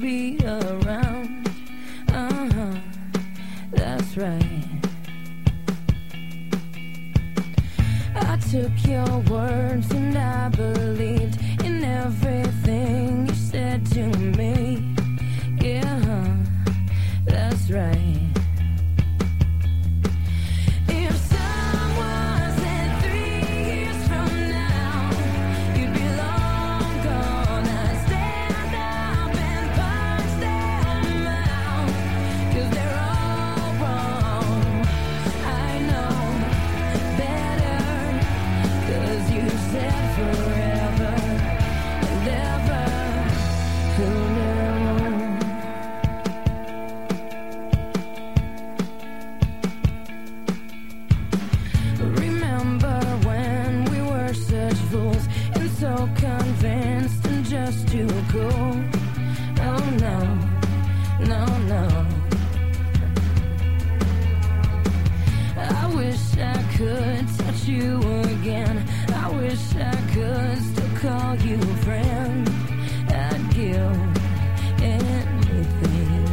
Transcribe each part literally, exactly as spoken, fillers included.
be around. Uh-huh, that's right. I took your words and I believed in everything you said to me. Yeah, that's right. So convinced and just too cool. Oh no, no, no. I wish I could touch you again. I wish I could still call you friend. I'd give anything.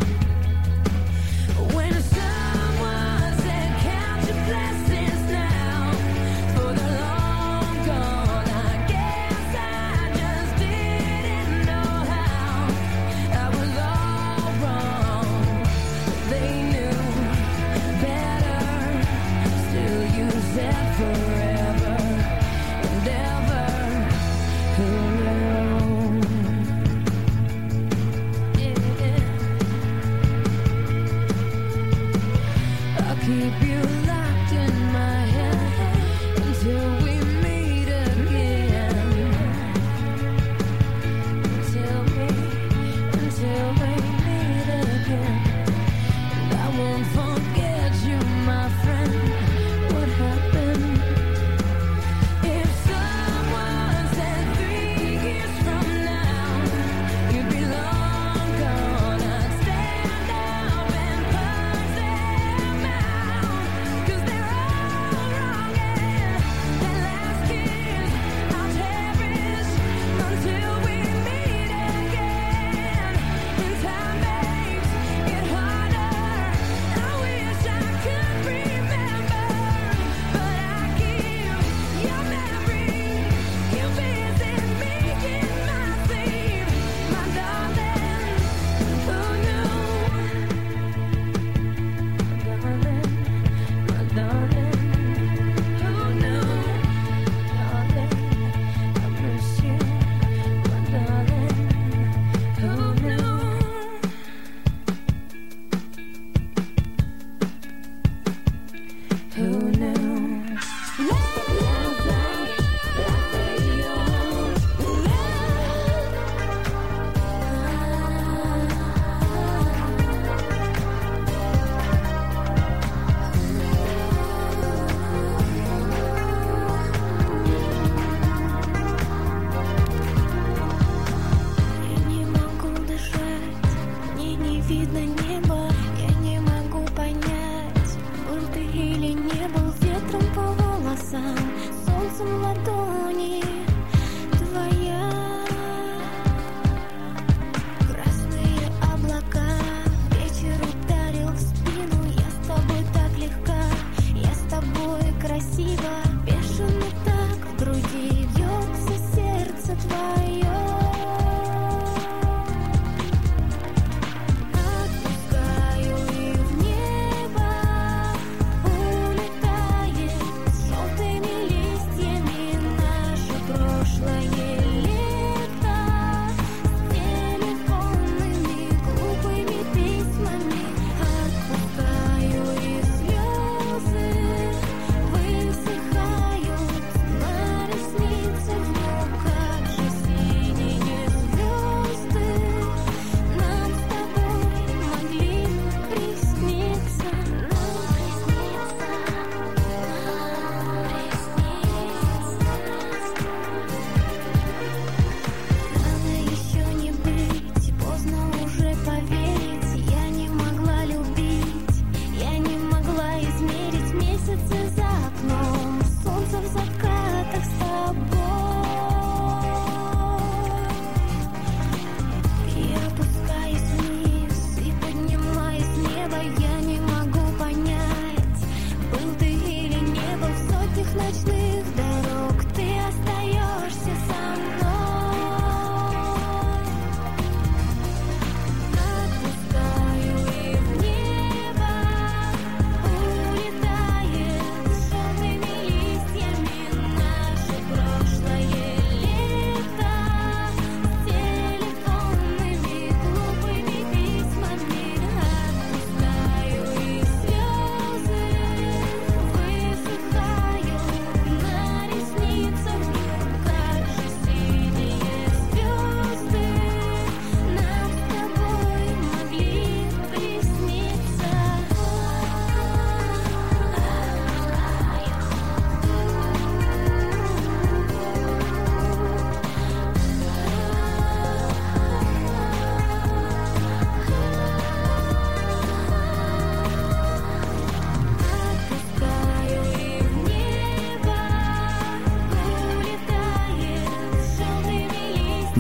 When someone said count your blessings now for the long gone, I guess I just didn't know how. I was all wrong. They knew better. Still you said forever and ever. Who knew? Yeah. I'll keep you locked in my head until we meet again. Until we, until we meet again. And I won't forget you, my friend. What happened? If someone said three years from now you'd be long gone, I'd stand up and punch them out. 'Cause they're all wrong and their last kiss I'll cherish until we meet again. Until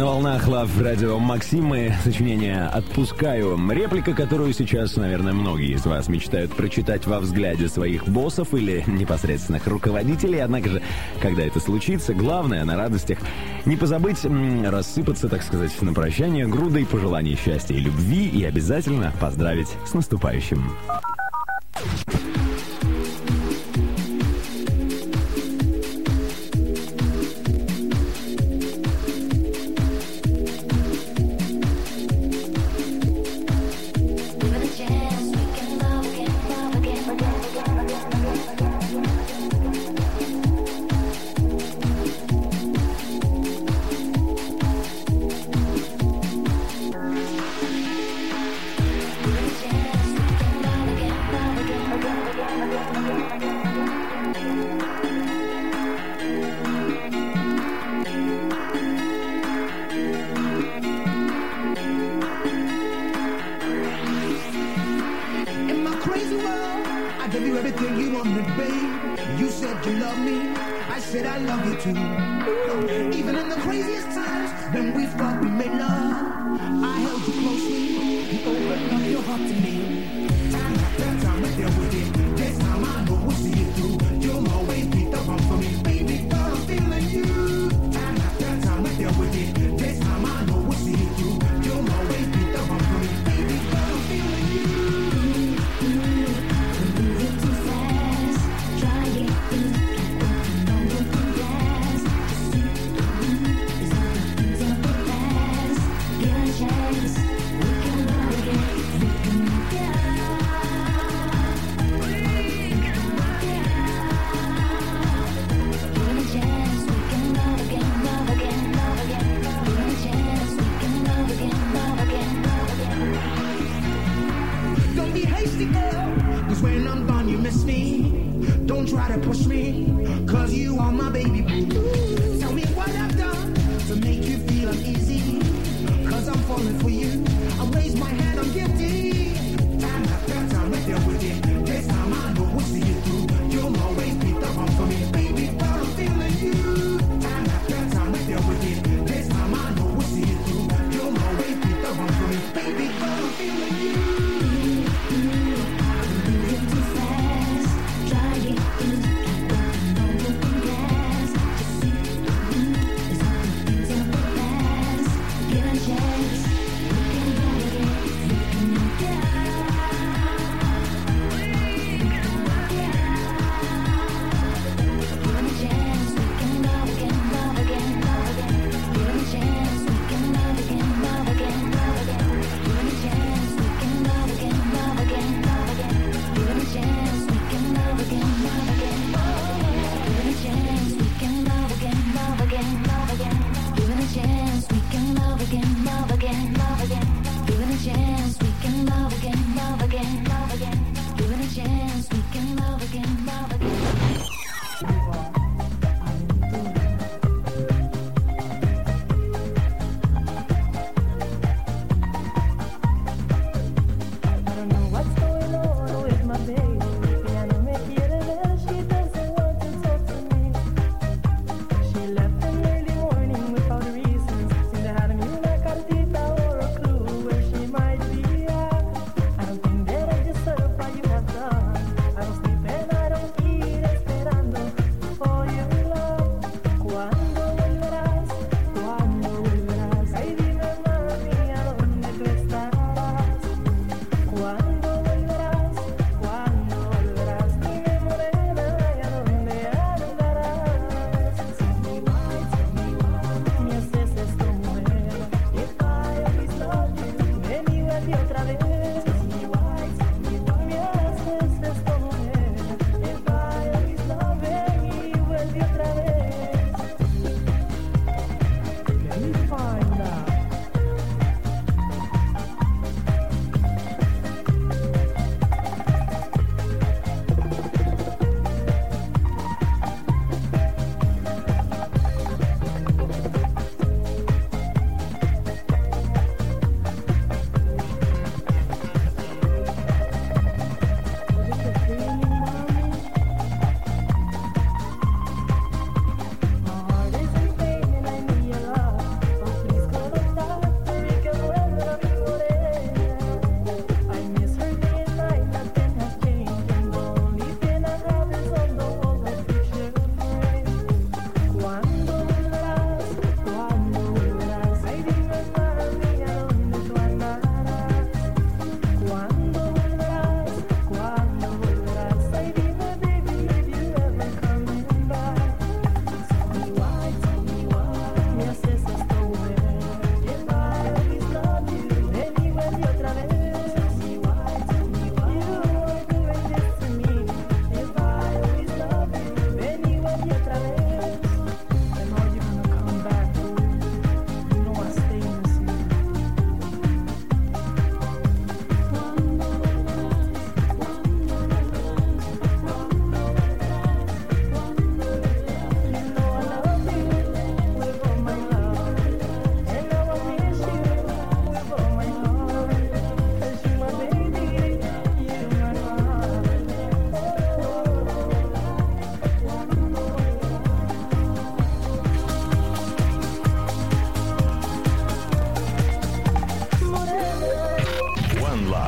На волнах Love Radio Максимы, сочинение «Отпускаю». Реплика, которую сейчас, наверное, многие из вас мечтают прочитать во взгляде своих боссов или непосредственных руководителей. Однако же, когда это случится, главное на радостях не позабыть м, рассыпаться, так сказать, на прощание грудой пожеланий счастья и любви и обязательно поздравить с наступающим.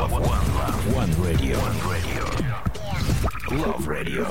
Love One, Love One Radio. One Radio. Love Radio.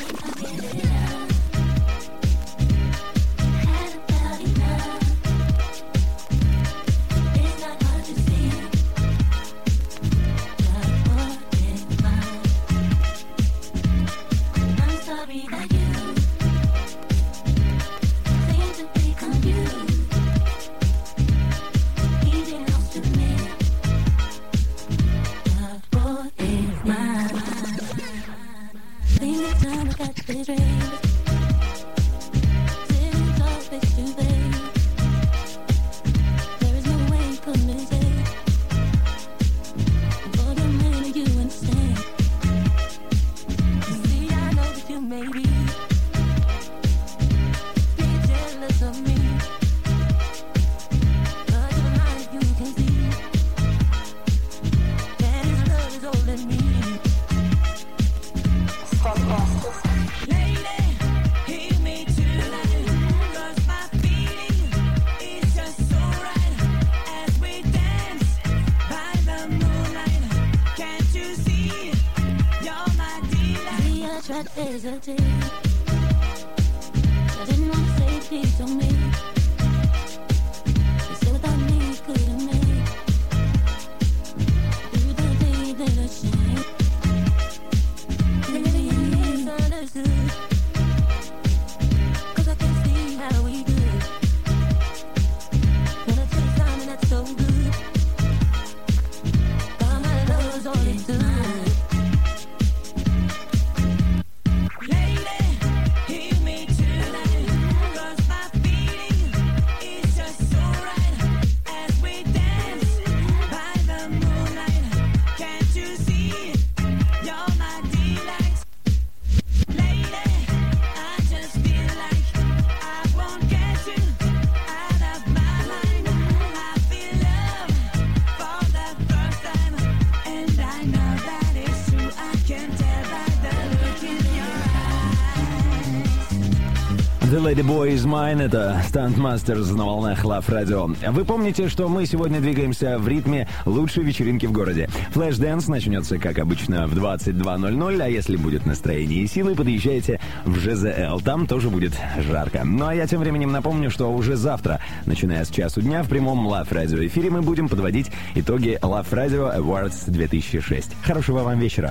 The Lady Boy is Mine — это Stuntmasters на волнах Love Radio. Вы помните, что мы сегодня двигаемся в ритме лучшей вечеринки в городе. Флэш-дэнс начнется, как обычно, в двадцать два ноль ноль, а если будет настроение и силы, подъезжайте в жэ зэ эл, там тоже будет жарко. Ну а я тем временем напомню, что уже завтра, начиная с часу дня, в прямом Love Radio эфире мы будем подводить итоги Love Radio Awards две тысячи шесть. Хорошего вам вечера.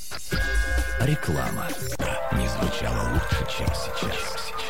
Реклама не звучала лучше, чем сейчас.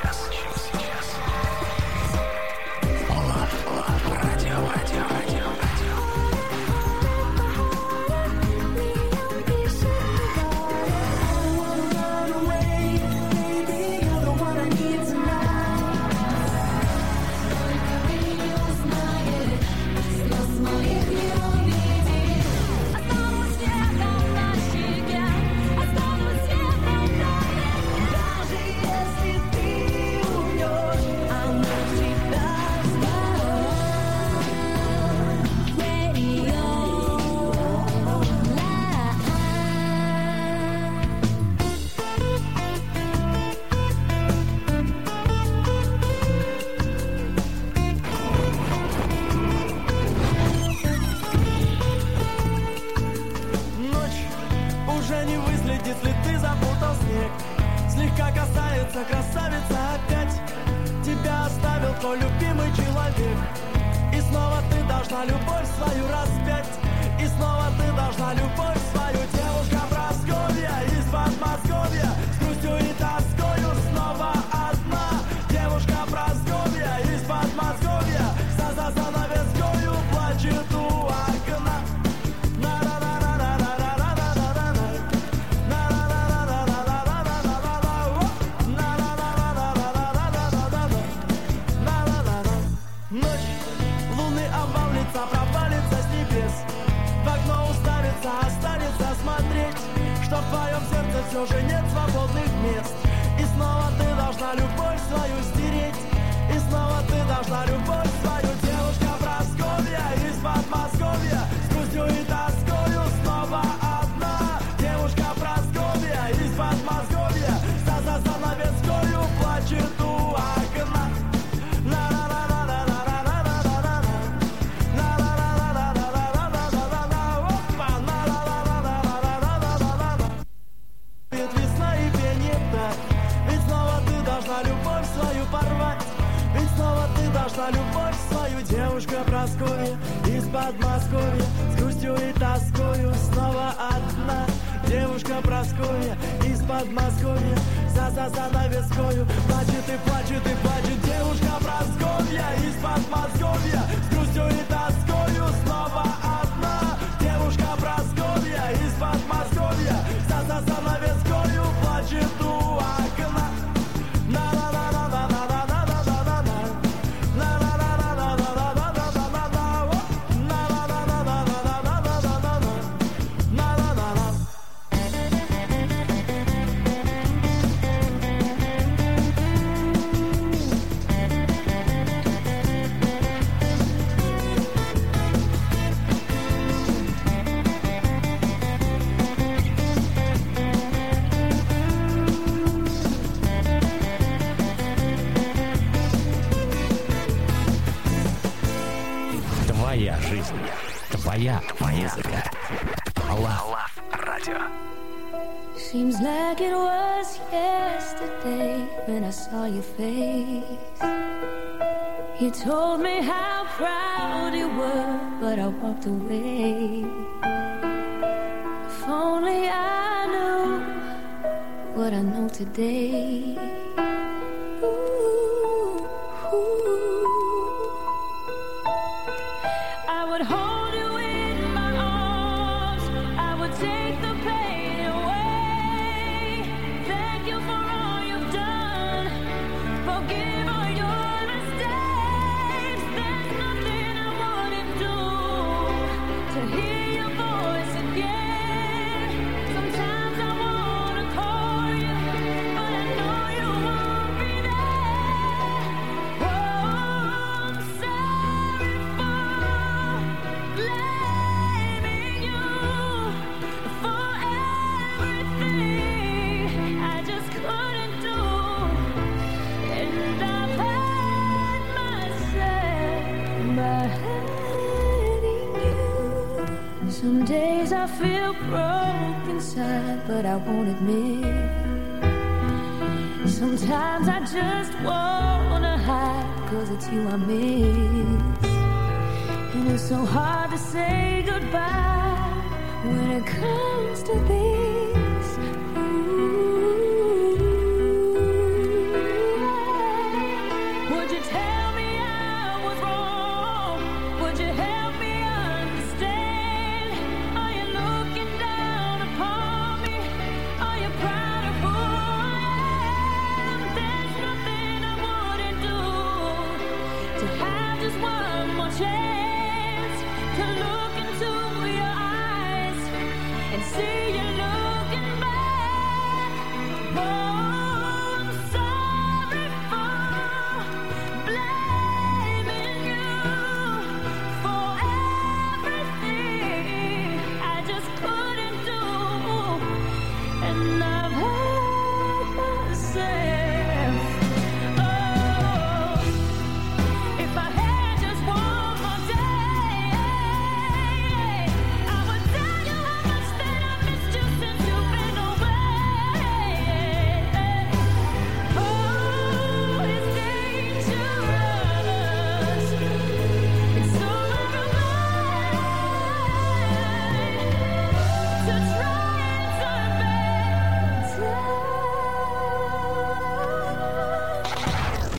Красавица, опять тебя оставил твой любимый человек. И снова ты должна любовь свою распять. И снова ты должна любовь свою. Девушка Прасковья из Подмосковья, с грустью и тоскою снова одна. Девушка Прасковья из Подмосковья, за за занавескою плачет у окна. Провалится с небес, в окно уставится, останется смотреть, что в твоем сердце все же нет свободных мест. И снова ты должна любовь свою стереть. И снова ты должна любовь свою. Девушка Прасковья из Подмосковья, с грустью и тоскою снова одна. Девушка Прасковья из Подмосковья, за за занавескою плачет у окна. На-на-на-на-на-на-на-на-на-на. с грустью и тоскою снова одна. Девушка Прасковья из Подмосковья, за за занавескою плачет и плачет и плачет. Девушка Прасковья из Подмосковья, с грустью и тоскою снова одна. Девушка Прасковья из Подмосковья, за за занавескою плачет у окна. Твоя жизнь, твоя музыка. Love Radio. Seems like it was yesterday when I saw your face. You told me how proud you were, but I walked away. If only I knew what I know today. Ooh, ooh. I would hold you in my arms, I would take the pain away. Thank you for all you've done, forgive all your mistakes. There's nothing I wouldn't do to hear your voice again. Sometimes I wanna call you, but I know you won't be there. Oh, I'm sorry for blaming you for everything I just couldn't do, and I've hurt myself by hurting you. Some days I feel broke inside, but I won't admit. Sometimes I just wanna hide, 'cause it's you I miss. And it's so hard to say goodbye when it comes to this.